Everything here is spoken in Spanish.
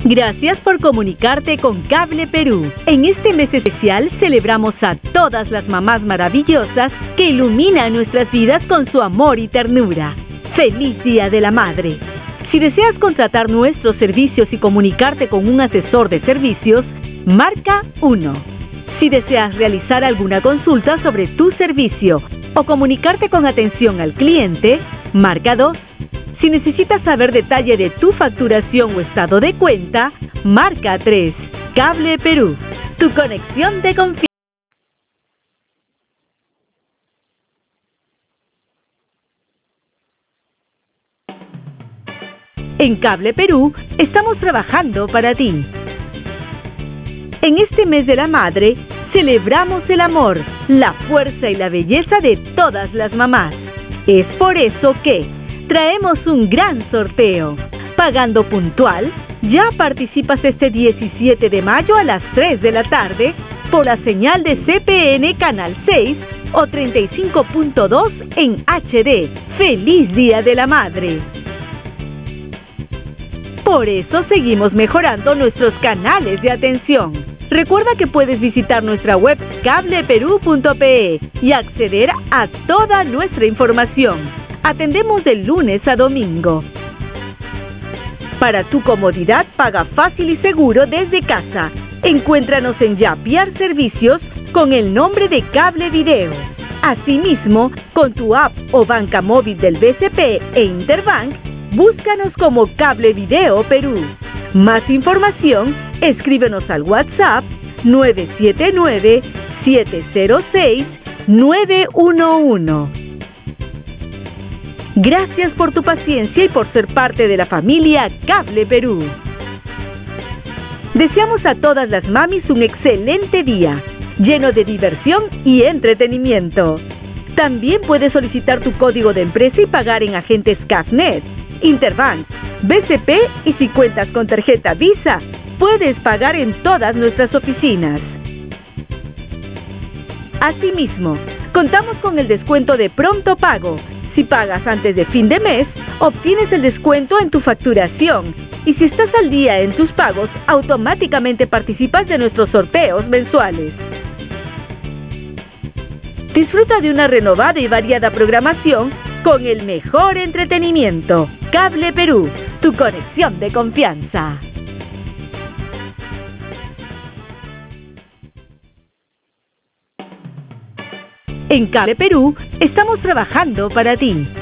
Gracias por comunicarte con Cable Perú. En este mes especial celebramos a todas las mamás maravillosas que iluminan nuestras vidas con su amor y ternura. ¡Feliz Día de la Madre! Si deseas contratar nuestros servicios y comunicarte con un asesor de servicios, marca 1. Si deseas realizar alguna consulta sobre tu servicio o comunicarte con atención al cliente, marca 2. Si necesitas saber detalle de tu facturación o estado de cuenta, marca 3. Cable Perú, tu conexión de confianza. En Cable Perú estamos trabajando para ti. En este mes de la madre, celebramos el amor, la fuerza y la belleza de todas las mamás. Es por eso que traemos un gran sorteo. Pagando puntual, ya participas este 17 de mayo a las 3 de la tarde por la señal de CPN Canal 6 o 35.2 en HD. ¡Feliz Día de la Madre! Por eso seguimos mejorando nuestros canales de atención. Recuerda que puedes visitar nuestra web cableperú.pe y acceder a toda nuestra información. Atendemos de lunes a domingo. Para tu comodidad, paga fácil y seguro desde casa. Encuéntranos en Yapiar Servicios con el nombre de Cable Video. Asimismo, con tu app o banca móvil del BCP e Interbank, búscanos como Cable Video Perú. Más información, escríbenos al WhatsApp 979-706-911. Gracias por tu paciencia y por ser parte de la familia Cable Perú. Deseamos a todas las mamis un excelente día, lleno de diversión y entretenimiento. También puedes solicitar tu código de empresa y pagar en agentes CAFNet, Interbank, BCP y si cuentas con tarjeta Visa, puedes pagar en todas nuestras oficinas. Asimismo, contamos con el descuento de pronto pago. Si pagas antes de fin de mes, obtienes el descuento en tu facturación. Y si estás al día en tus pagos, automáticamente participas de nuestros sorteos mensuales. Disfruta de una renovada y variada programación con el mejor entretenimiento. Cable Perú, tu conexión de confianza. En Cable Perú estamos trabajando para ti.